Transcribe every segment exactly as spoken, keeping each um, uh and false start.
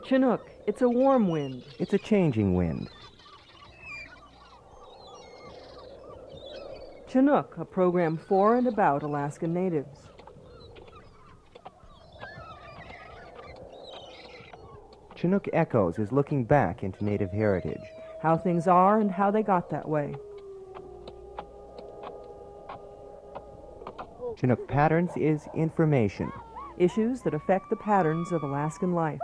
Chinook, it's a warm wind. It's a changing wind. Chinook, a program for and about Alaskan natives. Chinook Echoes is looking back into Native heritage. How things are and how they got that way. Chinook Patterns is information. Issues that affect the patterns of Alaskan life.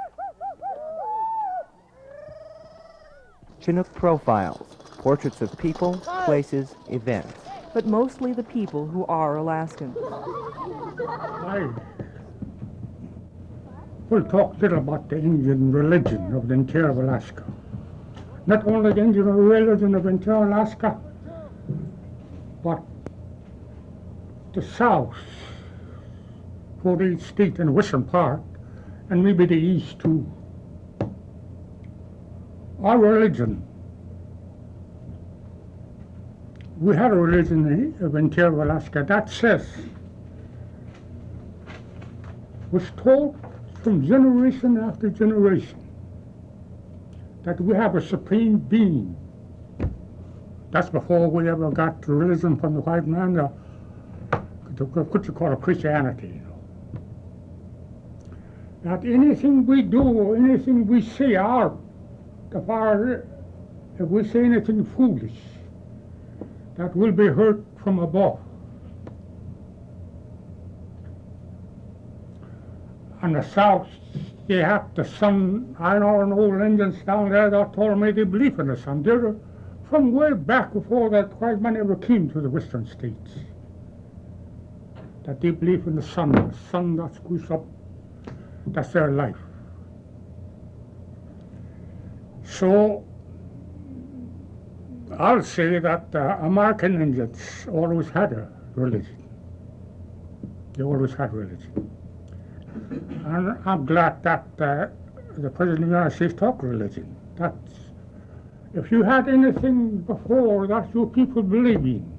Chinook Profiles, portraits of people, places, events. But mostly the people who are Alaskan. I will talk a little about the Indian religion of the interior of Alaska. Not only the Indian religion of interior Alaska, but the South, forty-eighth State and Western part, and maybe the East too. Our religion, we had a religion of interior Alaska that says, was taught from generation after generation, that we have a supreme being. That's before we ever got religion from the white man, uh, what you call a Christianity, you know. That anything we do or anything we say out, if, our, if we say anything foolish, that will be heard from above. And the South, they have the sun. I know an old Indians down there that told me they believe in the sun. They're from way back before that white man ever came to the Western states. That they believe in the sun, the sun that goes up, that's their life. So I'll say that uh, American Indians always had a religion. They always had religion. And I'm glad that uh, the President of the United States talked religion. That's, if you had anything before that your people believe in,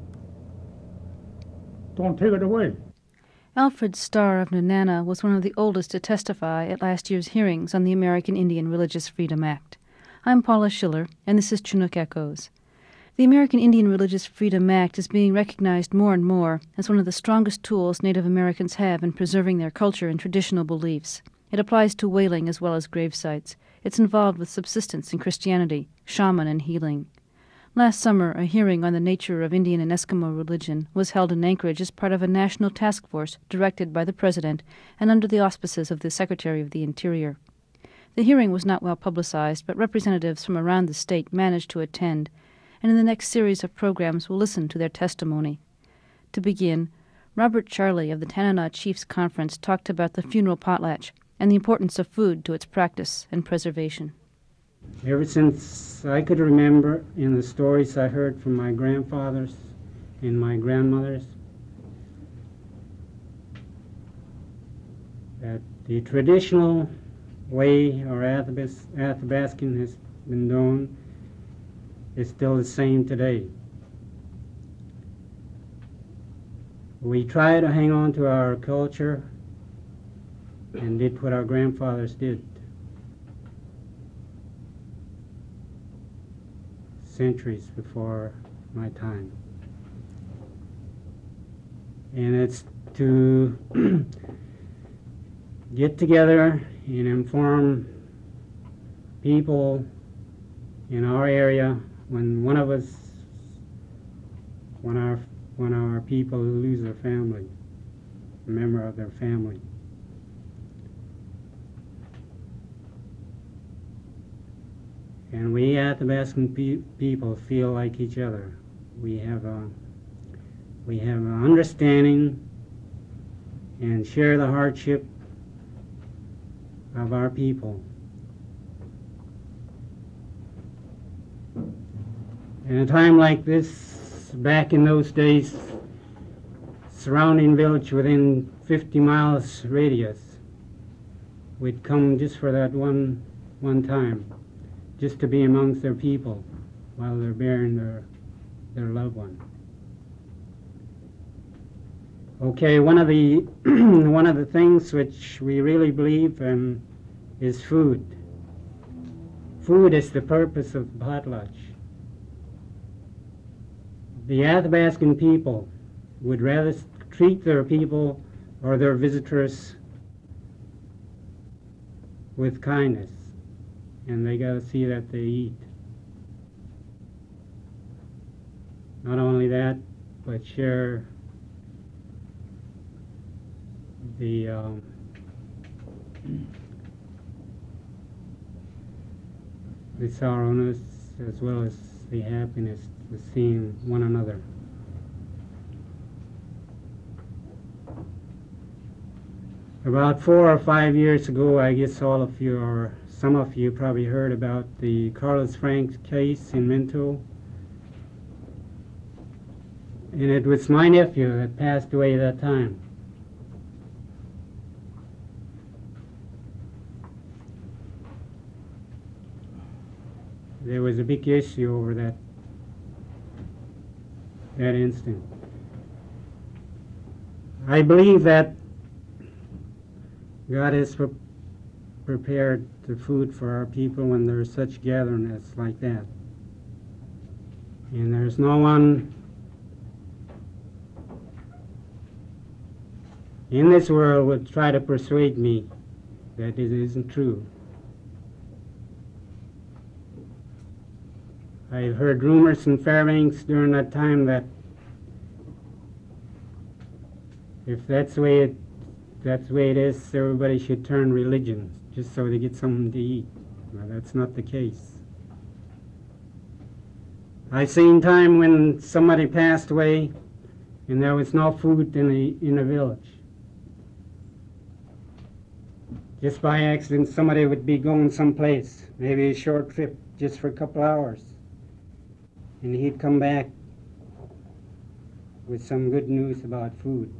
don't take it away. Alfred Starr of Nenana was one of the oldest to testify at last year's hearings on the American Indian Religious Freedom Act. I'm Paula Schiller, and this is Chinook Echoes. The American Indian Religious Freedom Act is being recognized more and more as one of the strongest tools Native Americans have in preserving their culture and traditional beliefs. It applies to whaling as well as grave sites. It's involved with subsistence and Christianity, shaman and healing. Last summer, a hearing on the nature of Indian and Eskimo religion was held in Anchorage as part of a national task force directed by the President and under the auspices of the Secretary of the Interior. The hearing was not well publicized, but representatives from around the state managed to attend, and in the next series of programs we'll listen to their testimony. To begin, Robert Charley of the Tanana Chiefs Conference talked about the funeral potlatch and the importance of food to its practice and preservation. Ever since I could remember, in the stories I heard from my grandfathers and my grandmothers, that the traditional way our Athabas- Athabascan has been done is still the same today. We try to hang on to our culture and did what our grandfathers did centuries before my time. And it's to get together and inform people in our area when one of us, when our when our people lose their family, a member of their family. And we Athabascan pe- people feel like each other. We have a we have an understanding and share the hardship of our people. In a time like this, back in those days, surrounding village within fifty miles radius, we'd come just for that one one time, just to be amongst their people while they're burying their their loved one. Okay, one of the one of the things which we really believe in is food. food is the purpose of the potlatch. The Athabascan people would rather s- treat their people or their visitors with kindness, and they got to see that they eat. Not only that, but share the um, the sorrowness as well as the happiness of seeing one another. About four or five years ago, I guess all of you or some of you probably heard about the Carlos Frank case in Minto. And it was my nephew that passed away that time. There was a big issue over that that incident. I believe that God has pre- prepared the food for our people when there's such gatherings like that. And there's no one in this world would try to persuade me that it isn't true. I've heard rumors in Fairbanks during that time that if that's the way it that's the way it is, everybody should turn religion just so they get something to eat. Well, that's not the case. I've seen time when somebody passed away and there was no food in a in a village. Just by accident, somebody would be going someplace, maybe a short trip, just for a couple hours. And he'd come back with some good news about food.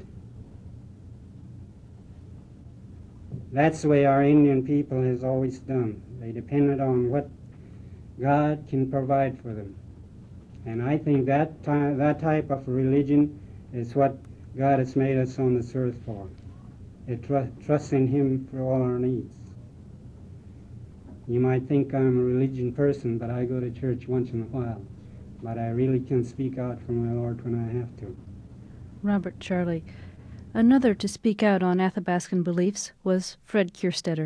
That's the way our Indian people has always done. They depended on what God can provide for them. And I think that, ty- that type of religion is what God has made us on this earth for. It tr- trusts in Him for all our needs. You might think I'm a religion person, but I go to church once in a while. But I really can speak out for my Lord when I have to. Robert Charley. Another to speak out on Athabascan beliefs was Fred Kierstetter.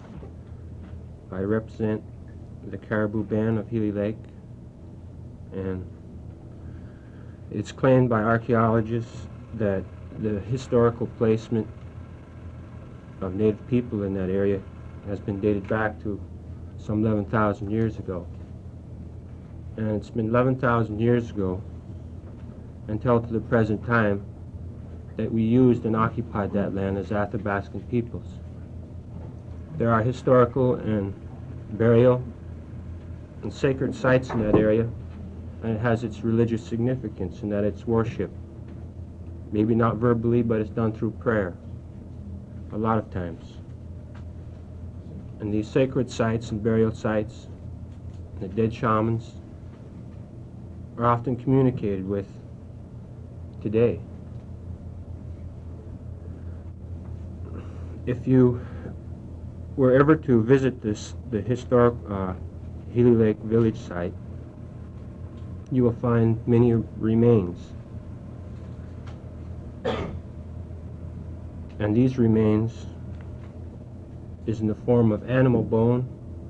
I represent the Caribou Band of Healy Lake, and it's claimed by archaeologists that the historical placement of Native people in that area has been dated back to some eleven thousand years ago. And it's been eleven thousand years ago until to the present time that we used and occupied that land as Athabascan peoples. There are historical and burial and sacred sites in that area, and it has its religious significance in that it's worship. Maybe not verbally, but it's done through prayer a lot of times. And these sacred sites and burial sites, the dead shamans, are often communicated with today. If you were ever to visit this, the historic uh, Healy Lake village site, you will find many remains. And these remains is in the form of animal bone,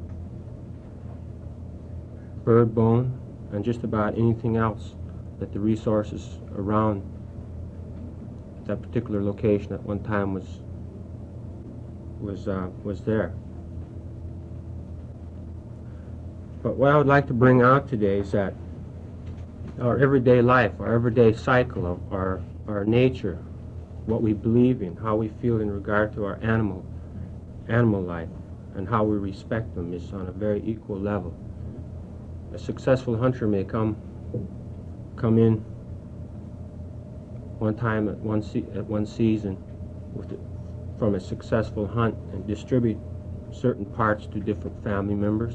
bird bone, and just about anything else that the resources around that particular location at one time was was uh, was there. But what I would like to bring out today is that our everyday life, our everyday cycle of our, our nature, what we believe in, how we feel in regard to our animal animal life, and how we respect them is on a very equal level. A successful hunter may come come in one time at one se- at one season with the, from a successful hunt and distribute certain parts to different family members,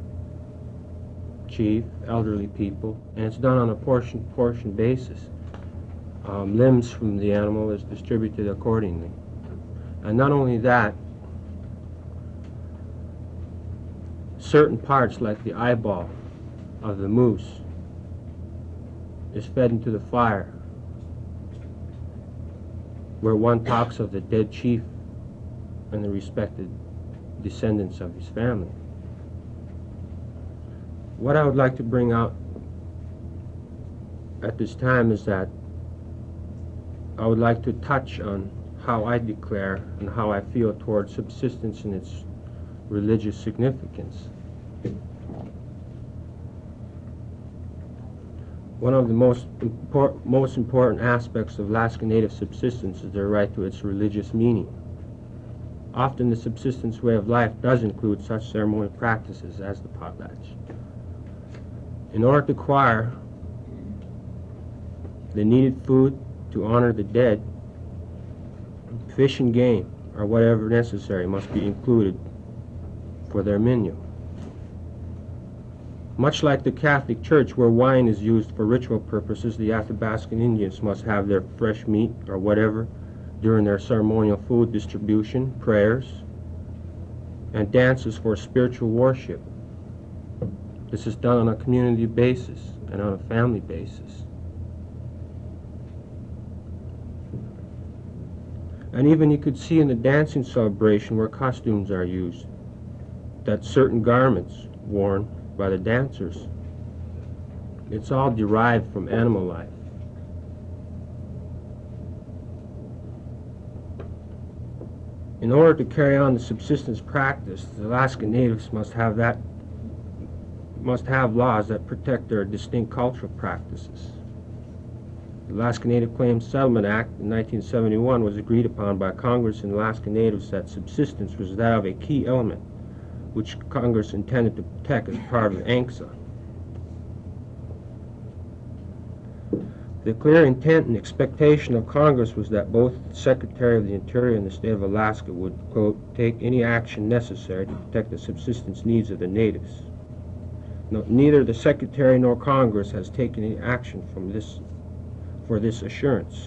chief, elderly people, and it's done on a portion portion basis. Um, limbs from the animal is distributed accordingly. And not only that, certain parts, like the eyeball of the moose, is fed into the fire, where one talks of the dead chief and the respected descendants of his family. What I would like to bring out at this time is that I would like to touch on how I declare and how I feel towards subsistence and its religious significance. One of the most, import, most important aspects of Alaska Native subsistence is their right to its religious meaning. Often the subsistence way of life does include such ceremonial practices as the potlatch. In order to acquire the needed food to honor the dead, fish and game, or whatever necessary, must be included for their menu. Much like the Catholic Church, where wine is used for ritual purposes, the Athabascan Indians must have their fresh meat or whatever during their ceremonial food distribution, prayers, and dances for spiritual worship. This is done on a community basis and on a family basis. And even you could see in the dancing celebration where costumes are used, that certain garments worn by the dancers, it's all derived from animal life. In order to carry on the subsistence practice, the Alaska Natives must have that must have laws that protect their distinct cultural practices. The Alaska Native Claims Settlement Act in nineteen seventy-one was agreed upon by Congress and Alaska Natives that subsistence was that of a key element which Congress intended to protect as part of A N C S A. The clear intent and expectation of Congress was that both the Secretary of the Interior and the State of Alaska would, quote, take any action necessary to protect the subsistence needs of the natives. No, neither the Secretary nor Congress has taken any action from this, for this assurance.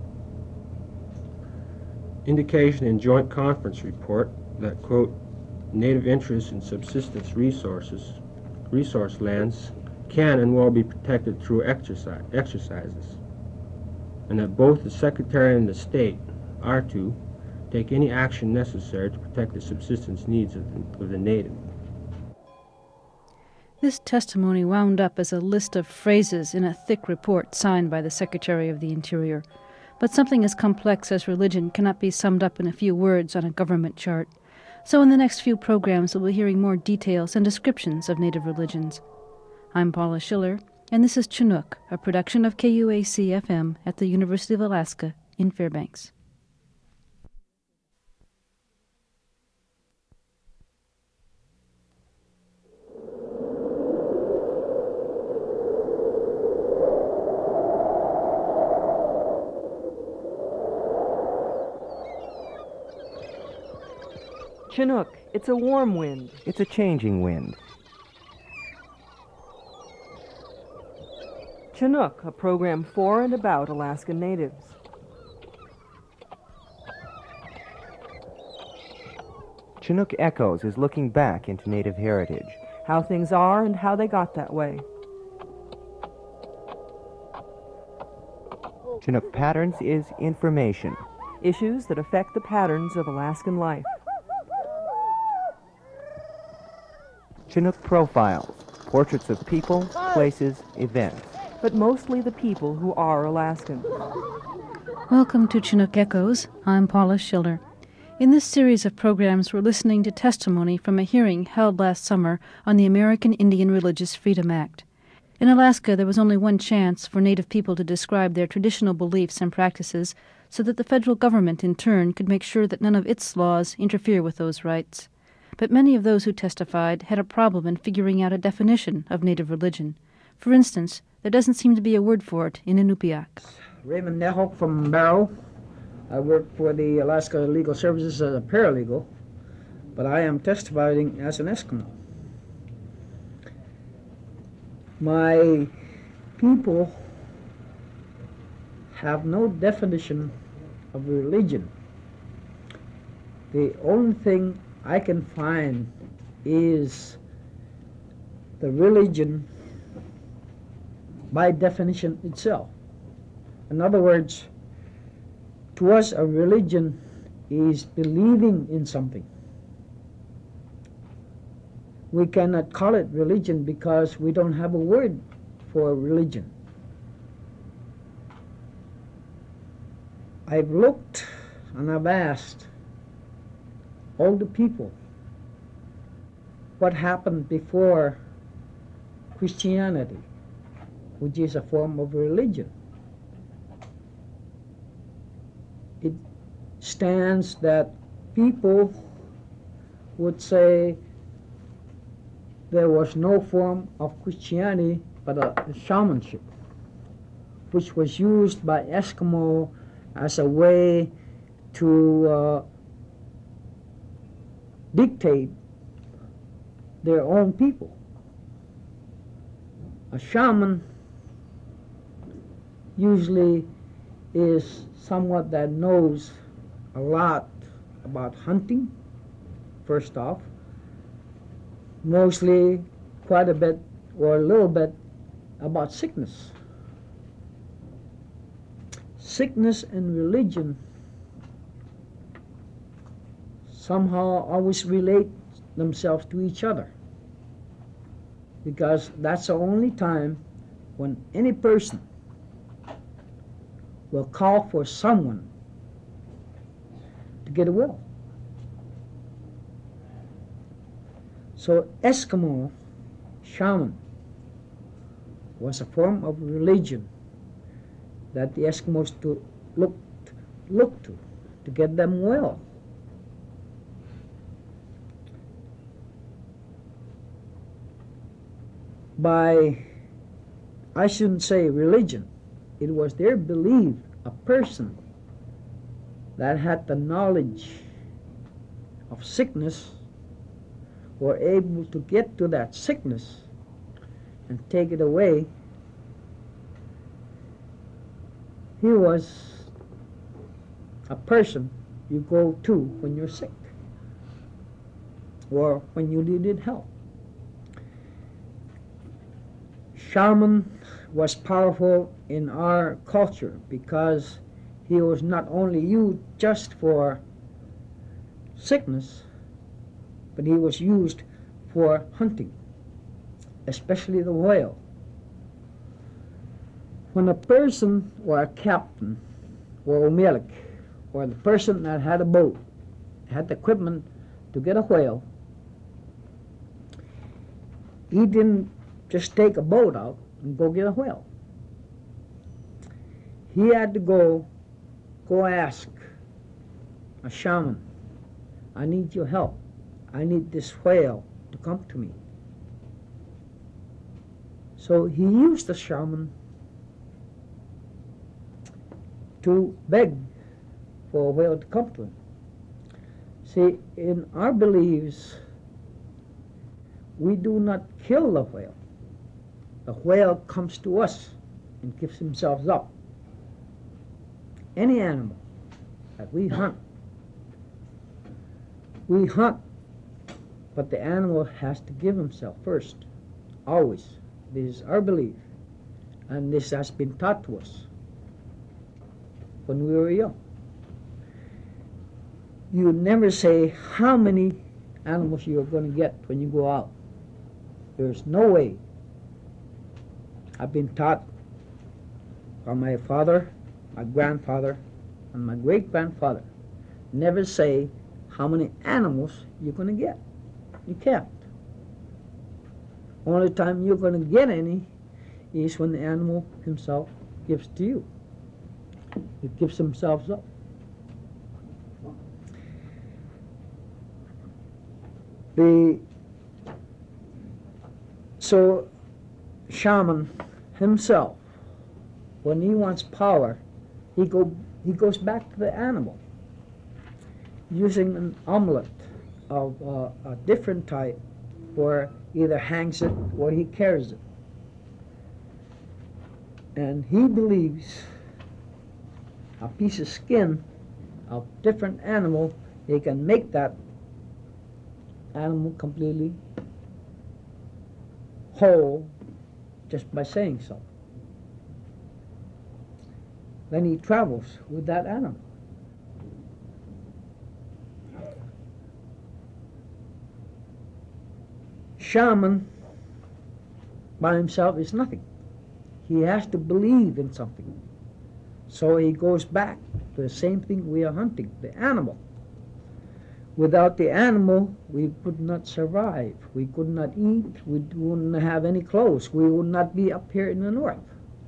Indication in Joint Conference Report that, quote, Native interests in subsistence resources, resource lands can and will be protected through exercise, exercises, and that both the Secretary and the State are to take any action necessary to protect the subsistence needs of the, of the native. This testimony wound up as a list of phrases in a thick report signed by the Secretary of the Interior, but something as complex as religion cannot be summed up in a few words on a government chart. So in the next few programs we'll be hearing more details and descriptions of Native religions. I'm Paula Schiller, and this is Chinook, a production of K U A C F M at the University of Alaska in Fairbanks. Chinook, it's a warm wind. It's a changing wind. Chinook, a program for and about Alaskan Natives. Chinook Echoes is looking back into Native heritage. How things are and how they got that way. Chinook Patterns is information. Issues that affect the patterns of Alaskan life. Chinook Profiles, portraits of people, places, events. But mostly the people who are Alaskan. Welcome to Chinook Echoes. I'm Paula Schiller. In this series of programs, we're listening to testimony from a hearing held last summer on the American Indian Religious Freedom Act. In Alaska, there was only one chance for Native people to describe their traditional beliefs and practices so that the federal government, in turn, could make sure that none of its laws interfere with those rights. But many of those who testified had a problem in figuring out a definition of Native religion. For instance, there doesn't seem to be a word for it in Inupiaq. Raymond Nehok from Barrow. I work for the Alaska Legal Services as a paralegal, but I am testifying as an Eskimo. My people have no definition of religion. The only thing I can find is the religion by definition itself. In other words, to us a religion is believing in something. We cannot call it religion because we don't have a word for religion. I've looked and I've asked all the people what happened before Christianity, which is a form of religion. It stands that people would say there was no form of Christianity but a, a shamanship, which was used by Eskimo as a way to uh, dictate their own people. A shaman usually is someone that knows a lot about hunting, first off, mostly quite a bit or a little bit about sickness. Sickness and religion somehow always relate themselves to each other, because that's the only time when any person will call for someone to get well. So Eskimo shaman was a form of religion that the Eskimos to looked, looked to to get them well. By, I shouldn't say religion, it was their belief a person that had the knowledge of sickness were able to get to that sickness and take it away. He was a person you go to when you're sick or when you needed help. Shaman was powerful in our culture because he was not only used just for sickness, but he was used for hunting, especially the whale. When a person or a captain or a umialik or the person that had a boat had the equipment to get a whale, he didn't just take a boat out and go get a whale. He had to go, go ask a shaman, I need your help. I need this whale to come to me. So he used the shaman to beg for a whale to come to him. See, in our beliefs, we do not kill the whale. The whale comes to us and gives himself up. Any animal that we hunt, we hunt, but the animal has to give himself first, always. This is our belief, and this has been taught to us when we were young. You never say how many animals you're going to get when you go out. There's no way. I've been taught by my father, my grandfather, and my great-grandfather, never say how many animals you're going to get. You can't. Only time you're going to get any is when the animal himself gives to you. It gives himself up. The so shaman himself, when he wants power, he go he goes back to the animal using an amulet of uh, a different type, where either hangs it or he carries it. And he believes a piece of skin of different animal, he can make that animal completely pole just by saying so. Then he travels with that animal. Shaman by himself is nothing. He has to believe in something. So he goes back to the same thing we are hunting, the animal. Without the animal, we could not survive. We could not eat. We wouldn't have any clothes. We would not be up here in the north.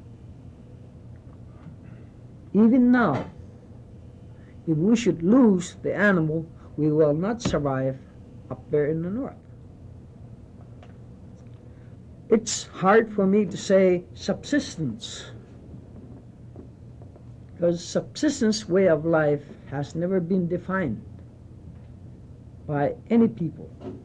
Even now, if we should lose the animal, we will not survive up there in the north. It's hard for me to say subsistence, because subsistence way of life has never been defined by any people.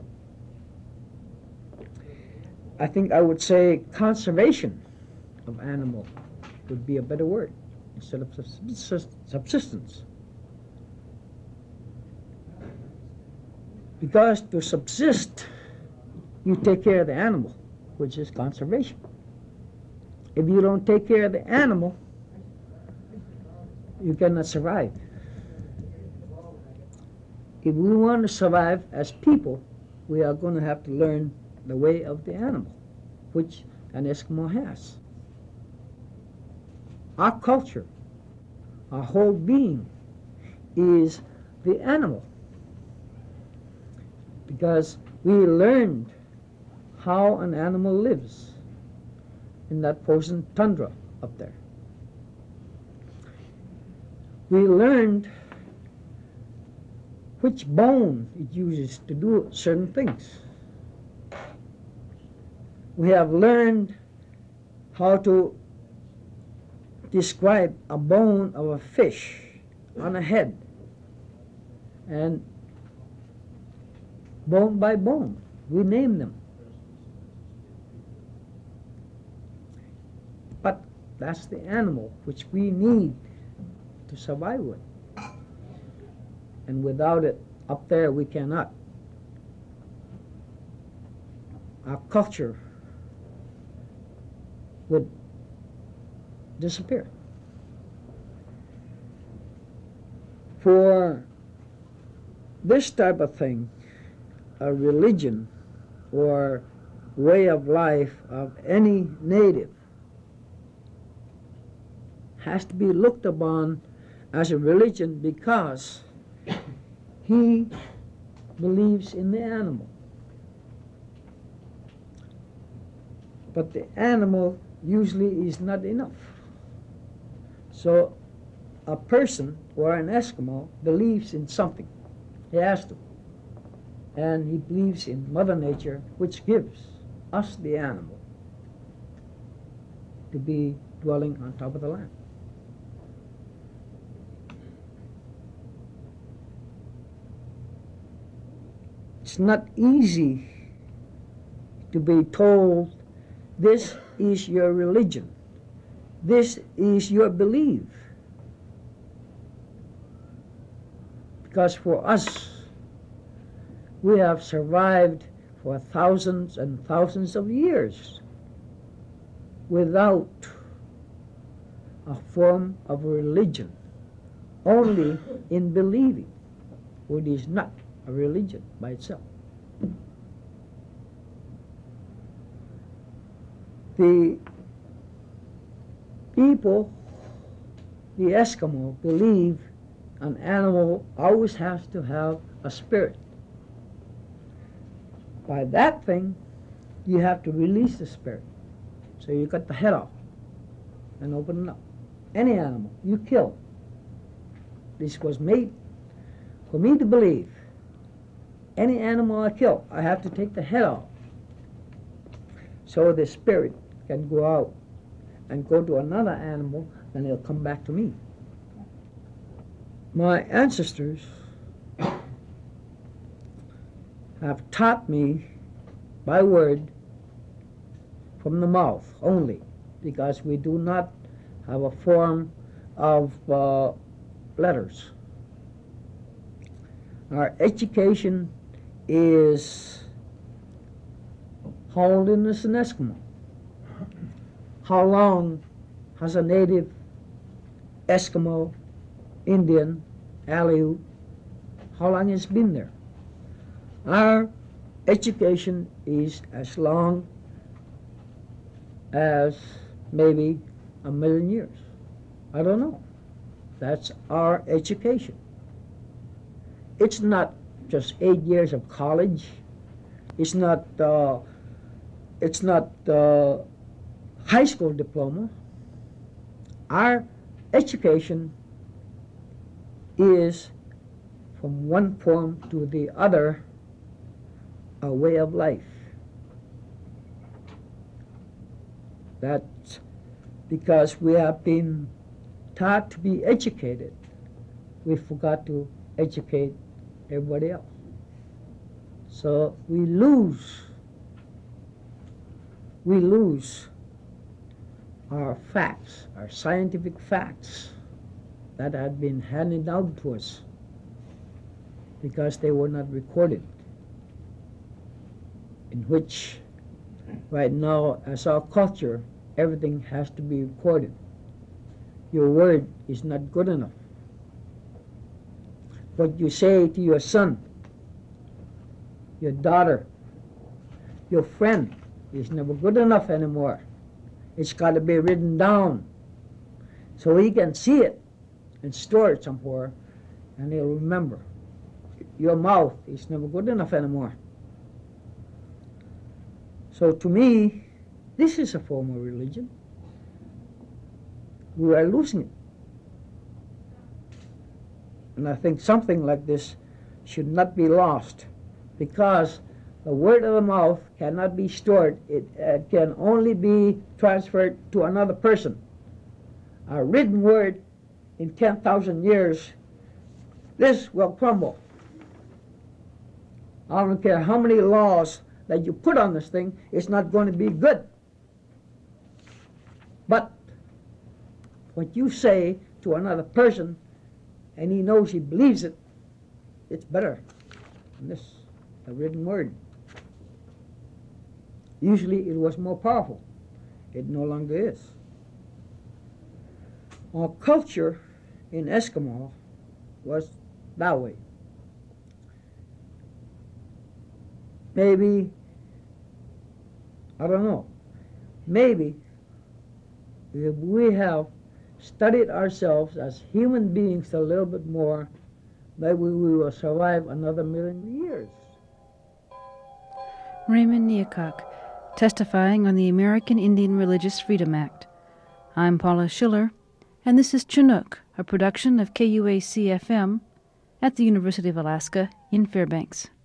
I think I would say conservation of animal would be a better word instead of subsistence. Because to subsist, you take care of the animal, which is conservation. If you don't take care of the animal, you cannot survive. If we want to survive as people, we are going to have to learn the way of the animal, which an Eskimo has. Our culture, our whole being, is the animal. Because we learned how an animal lives in that frozen tundra up there. We learned which bone it uses to do certain things. We have learned how to describe a bone of a fish on a head, and bone by bone, we name them. But that's the animal which we need to survive with. And without it, up there we cannot. Our culture would disappear. For this type of thing, a religion or way of life of any native has to be looked upon as a religion because he believes in the animal. But the animal usually is not enough. So a person or an Eskimo believes in something. He has to. And he believes in Mother Nature, which gives us the animal to be dwelling on top of the land. It's not easy to be told, this is your religion, this is your belief. Because for us, we have survived for thousands and thousands of years without a form of religion, only in believing, which is not a religion by itself. The people, the Eskimo, believe an animal always has to have a spirit. By that thing, you have to release the spirit. So you cut the head off and open it up. Any animal you kill. This was made for me to believe. Any animal I kill, I have to take the head off, so the spirit can go out and go to another animal, and it'll come back to me. My ancestors have taught me by word from the mouth only, because we do not have a form of uh, letters. Our education is How old is an Eskimo? How long has a native Eskimo, Indian, Aleut, how long it's been there? Our education is as long as maybe a million years. I don't know. That's our education. It's not just eight years of college. It's not. Uh, it's not uh, high school diploma. Our education is from one form to the other a way of life. That's because we have been taught to be educated. We forgot to educate everybody else. So we lose, we lose our facts, our scientific facts that had been handed down to us because they were not recorded, in which right now, as our culture, everything has to be recorded. Your word is not good enough. What you say to your son, your daughter, your friend is never good enough anymore. It's got to be written down so he can see it and store it somewhere, and he'll remember. Your mouth is never good enough anymore. So to me, this is a form of religion. We are losing it. And I think something like this should not be lost, because the word of the mouth cannot be stored. It uh, can only be transferred to another person. A written word in ten thousand years, this will crumble. I don't care how many laws that you put on this thing, it's not going to be good. But what you say to another person, and he knows he believes it, it's better than this, a written word. Usually it was more powerful. It no longer is. Our culture in Eskimo was that way. Maybe, I don't know, maybe if we have studied ourselves as human beings a little bit more, maybe we will survive another million years. Raymond Neacock, testifying on the American Indian Religious Freedom Act. I'm Paula Schiller, and this is Chinook, a production of K U A C F M at the University of Alaska in Fairbanks.